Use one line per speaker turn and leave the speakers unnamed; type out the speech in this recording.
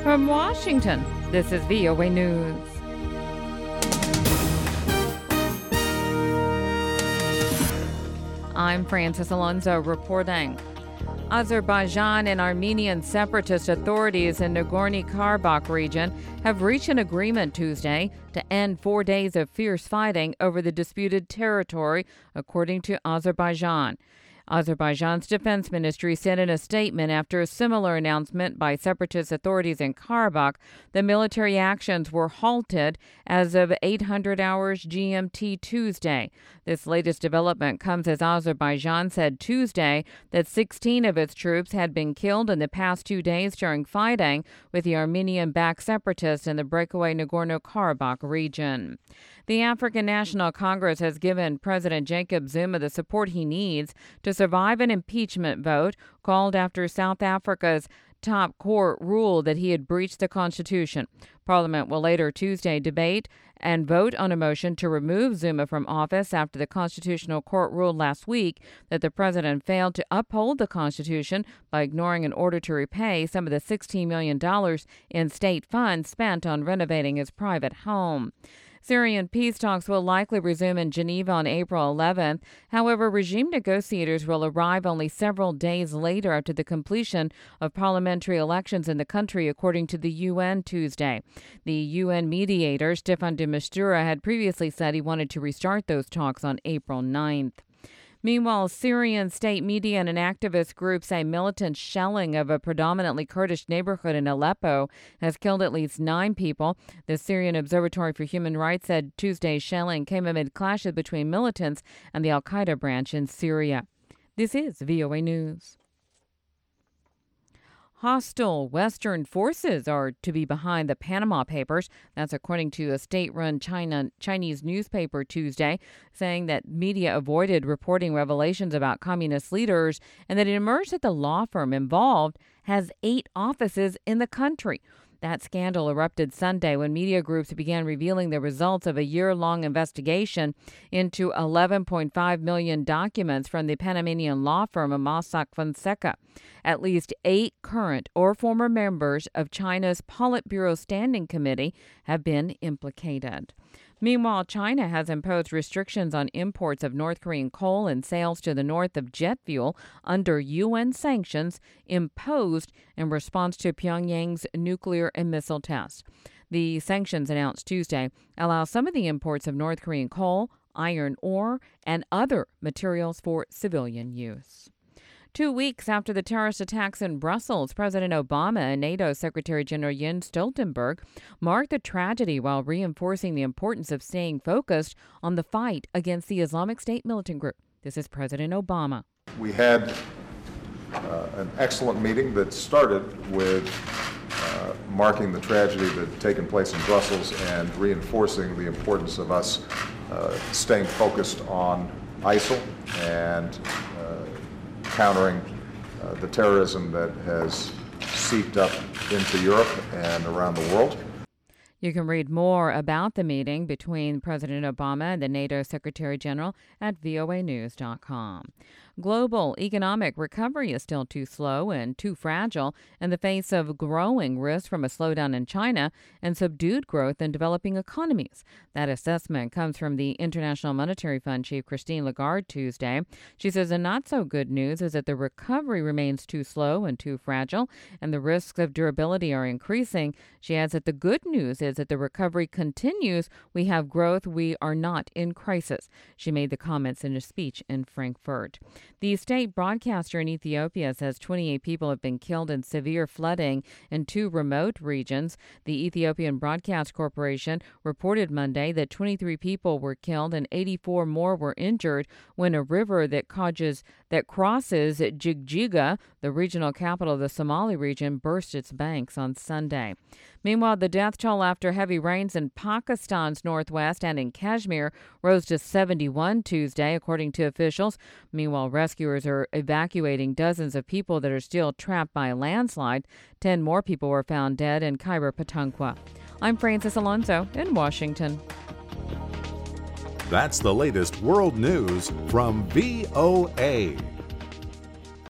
From Washington, this is VOA News. I'm Francis Alonso reporting. Azerbaijan and Armenian separatist authorities in Nagorno-Karabakh region have reached an agreement Tuesday to end 4 days of fierce fighting over the disputed territory, according to Azerbaijan. Azerbaijan's defense ministry said in a statement after a similar announcement by separatist authorities in Karabakh that military actions were halted as of 800 hours GMT Tuesday. This latest development comes as Azerbaijan said Tuesday that 16 of its troops had been killed in the past 2 days during fighting with the Armenian-backed separatists in the breakaway Nagorno-Karabakh region. The African National Congress has given President Jacob Zuma the support he needs to survive an impeachment vote called after South Africa's top court ruled that he had breached the Constitution. Parliament will later Tuesday debate and vote on a motion to remove Zuma from office after the Constitutional Court ruled last week that the president failed to uphold the Constitution by ignoring an order to repay some of the $16 million in state funds spent on renovating his private home. Syrian peace talks will likely resume in Geneva on April 11th. However, regime negotiators will arrive only several days later after the completion of parliamentary elections in the country, according to the UN Tuesday. The UN mediator, Staffan de Mistura, had previously said he wanted to restart those talks on April 9th. Meanwhile, Syrian state media and an activist group say militant shelling of a predominantly Kurdish neighborhood in Aleppo has killed at least 9 people. The Syrian Observatory for Human Rights said Tuesday's shelling came amid clashes between militants and the al-Qaeda branch in Syria. This is VOA News. Hostile Western forces are to be behind the Panama Papers. That's according to a state-run Chinese newspaper Tuesday, saying that media avoided reporting revelations about communist leaders and that it emerged that the law firm involved has 8 offices in the country. That scandal erupted Sunday when media groups began revealing the results of a year-long investigation into 11.5 million documents from the Panamanian law firm of Mossack Fonseca. At least 8 current or former members of China's Politburo Standing Committee have been implicated. Meanwhile, China has imposed restrictions on imports of North Korean coal and sales to the north of jet fuel under UN sanctions imposed in response to Pyongyang's nuclear and missile tests. The sanctions announced Tuesday allow some of the imports of North Korean coal, iron ore, and other materials for civilian use. 2 weeks after the terrorist attacks in Brussels, President Obama and NATO Secretary General Jens Stoltenberg marked the tragedy while reinforcing the importance of staying focused on the fight against the Islamic State militant group. This is President Obama.
We had an excellent meeting that started with marking the tragedy that had taken place in Brussels and reinforcing the importance of us staying focused on ISIL and countering the terrorism that has seeped up into Europe and around the world.
You can read more about the meeting between President Obama and the NATO Secretary General at voanews.com. Global economic recovery is still too slow and too fragile in the face of growing risk from a slowdown in China and subdued growth in developing economies. That assessment comes from the International Monetary Fund Chief Christine Lagarde Tuesday. She says the not-so-good news is that the recovery remains too slow and too fragile, and the risks of durability are increasing. She adds that the good news is that the recovery continues. We have growth. We are not in crisis. She made the comments in a speech in Frankfurt. The state broadcaster in Ethiopia says 28 people have been killed in severe flooding in 2 remote regions. The Ethiopian Broadcast Corporation reported Monday that 23 people were killed and 84 more were injured when a river that crosses Jigjiga, the regional capital of the Somali region, burst its banks on Sunday. Meanwhile, the death toll after heavy rains in Pakistan's northwest and in Kashmir rose to 71 Tuesday, according to officials. Meanwhile, rescuers are evacuating dozens of people that are still trapped by a landslide. 10 more people were found dead in Khyber Pakhtunkhwa. I'm Francis Alonso in Washington.
That's the latest world news from VOA.